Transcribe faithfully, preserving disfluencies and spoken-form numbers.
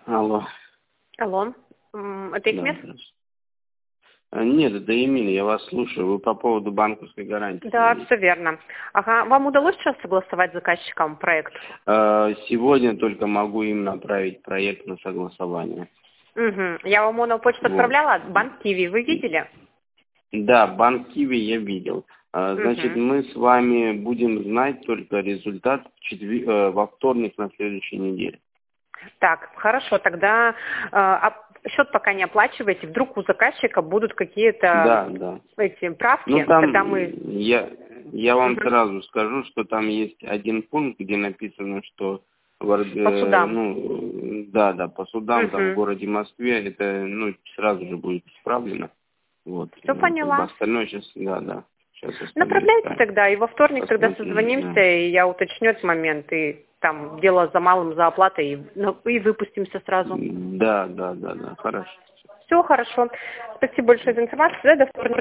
Алло. Алло. М, Это Да, Ихмет? здравствуйте. А, Нет, это Эмиль, я вас слушаю. Вы по поводу банковской гарантии Да, говорите. все верно. Ага, вам удалось сейчас согласовать с заказчиком проект? А, Сегодня только могу им направить проект на согласование. Угу. Я вам его на почту Вот. отправляла, банк Киви, вы видели? Да, банк Киви я видел. А, Значит, Угу. мы с вами будем знать только результат в четвер- э, во вторник на следующей неделе. Так, хорошо, тогда э, а счет пока не оплачивайте, вдруг у заказчика будут какие-то Да, да. эти Ну правки, там тогда мы... я я вам Мгм. сразу скажу, что там есть один пункт, где написано, что в, Ор- По э, судам. ну да, да, по судам там в Угу. городе Москве это ну сразу же будет исправлено. Вот. Все Ну, как бы поняла. остальное сейчас, да, да. Сейчас остальное Направляйте исправим. тогда, и во вторник тогда Посмотрим, созвонимся, да. и я уточню этот момент, и там дело за малым, за оплатой, и, ну, и выпустимся сразу. Да, да, да, да. Хорошо. Все хорошо. Спасибо большое за информацию. Да, до вторника.